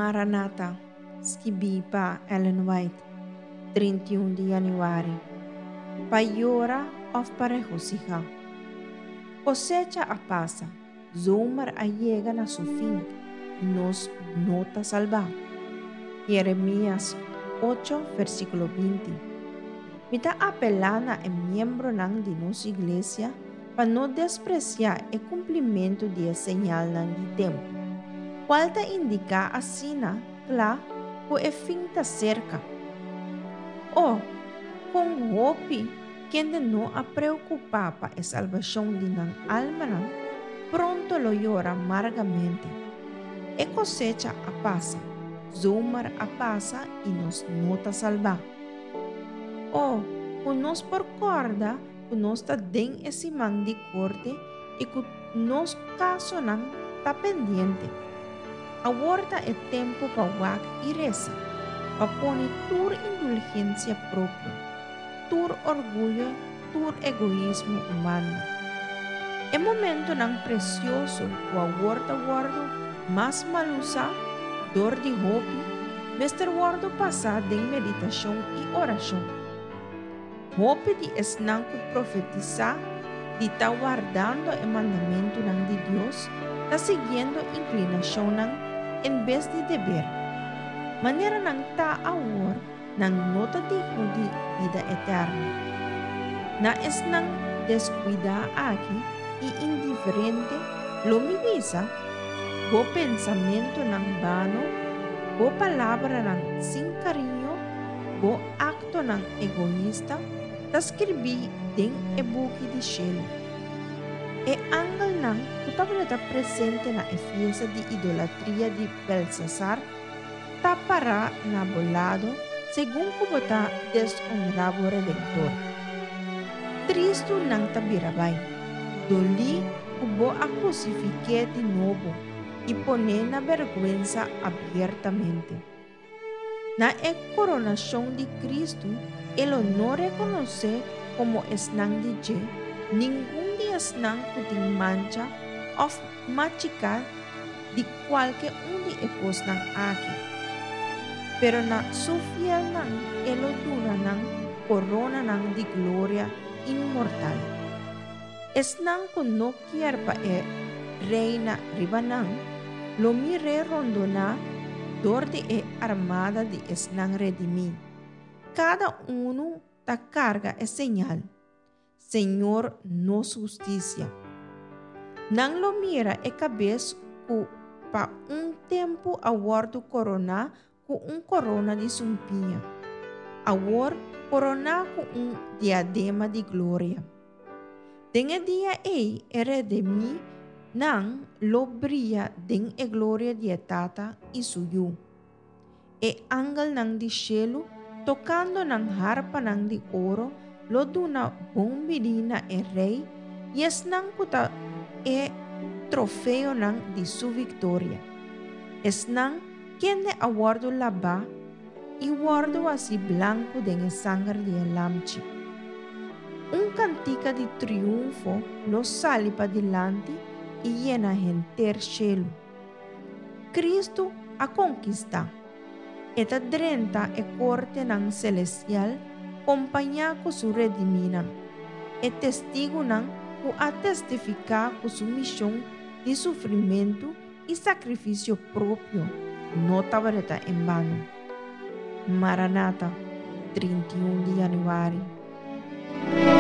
Maranatha, Skibipa Ellen White, 31 de januari. Payora of parejosija. Cosecha a pasa, zomer llega a su fin, y nos nota salvar. Jeremías 8, versículo 20. Mita apelana en miembro ng de nossa iglesia para no despreciar el cumplimiento de señal ng de tempo. Falta indica asina, cla, o e fin ta cerca. O, kung hopi, quien de no a preocupar pa e salvación de ng alma ng, pronto lo llora amargamente. E cosecha a pasa, zomar a pasa y nos nota salvar. O, kung nos porcorda, kung nos ta den esimang di corte, y kung nos caso ng ta pendiente. Aborta el tempo pa wag y reza, pa poni tur indulgencia propio, tur orgullo, tur egoísmo humano. El momento ng precioso o aborta guardo mas malusa, dor di hopi, Mr. Guardo pasa den meditación y oración. Hopi di esnang ku profetiza, di ta guardando el mandamento ng di Dios, ta siguiendo inclinación ng en vez de deber. Manera ng taawar ng nota digno di vida eterna. Nais ng descuida aquí y indiferente lo mibisa, bo pensamento ng vano, bo palabra ng sin cariño, bo acto ng egoísta, ta escribí den ebuki di cielo. E angal ng kutabla presente na fiesta de idolatria de Belsasar, tapara na bolado según kubota deshonrabo redentor. Tristo nang tabirabay, doli kubo a crucifique de nuevo y pone na vergüenza abiertamente. Na e coronación de Cristo, el honor reconoce como esnang de Je, ningún esnang puting mancha of machikat di cualquier un di epos ng aki. Pero na sufiel ng elodura ng corona ng di gloria inmortal. Esnang kung no kier pa reina ribanang, lo mire rondona dor di armada di esnang redimi. Cada uno ta carga señal. Señor, nos justicia. Nang lo mira cabez ku pa un tempo awardo corona ku un corona di sumpinha. Awar corona ku un diadema di gloria. Denga dia era de mi nang lo bria den e gloria di tata y suyu. E angal nang di cielo tocando nang harpa nang di oro lo duna bombidina e rey, y es nang puta e trofeo nang di su victoria. Es nang quien de aguardo la ba, y guardo así blanco de sangre de lamchi. Un cantica di triunfo lo sale pa delante y llena enter cielo. Cristo a conquista. Eta drenta e corte nang celestial, compañía con su redimina, e testigo nan ku a testificar con su misión de sufrimiento y sacrificio propio, no tabareta en vano. Maranatha, 31 de januari.